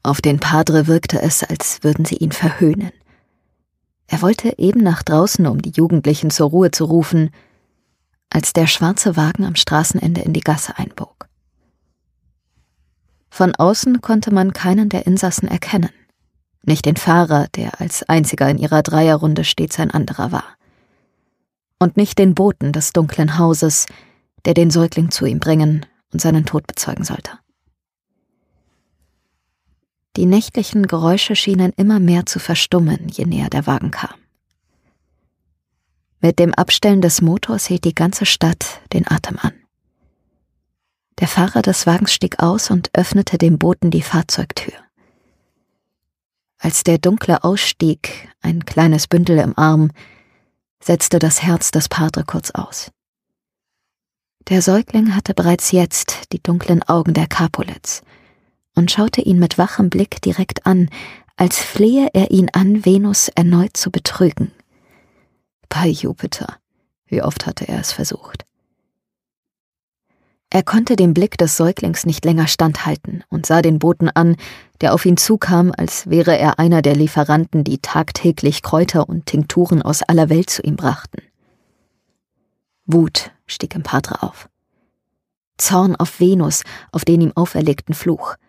Auf den Padre wirkte es, als würden sie ihn verhöhnen. Er wollte eben nach draußen, um die Jugendlichen zur Ruhe zu rufen, als der schwarze Wagen am Straßenende in die Gasse einbog. Von außen konnte man keinen der Insassen erkennen. Nicht den Fahrer, der als einziger in ihrer Dreierrunde stets ein anderer war. Und nicht den Boten des dunklen Hauses, der den Säugling zu ihm bringen und seinen Tod bezeugen sollte. Die nächtlichen Geräusche schienen immer mehr zu verstummen, je näher der Wagen kam. Mit dem Abstellen des Motors hielt die ganze Stadt den Atem an. Der Fahrer des Wagens stieg aus und öffnete dem Boten die Fahrzeugtür. Als der Dunkle ausstieg, ein kleines Bündel im Arm, setzte das Herz des Padre kurz aus. Der Säugling hatte bereits jetzt die dunklen Augen der Capulets und schaute ihn mit wachem Blick direkt an, als flehe er ihn an, Venus erneut zu betrügen. Bei Jupiter, wie oft hatte er es versucht. Er konnte dem Blick des Säuglings nicht länger standhalten und sah den Boten an, der auf ihn zukam, als wäre er einer der Lieferanten, die tagtäglich Kräuter und Tinkturen aus aller Welt zu ihm brachten. Wut stieg im Padre auf. Zorn auf Venus, auf den ihm auferlegten Fluch.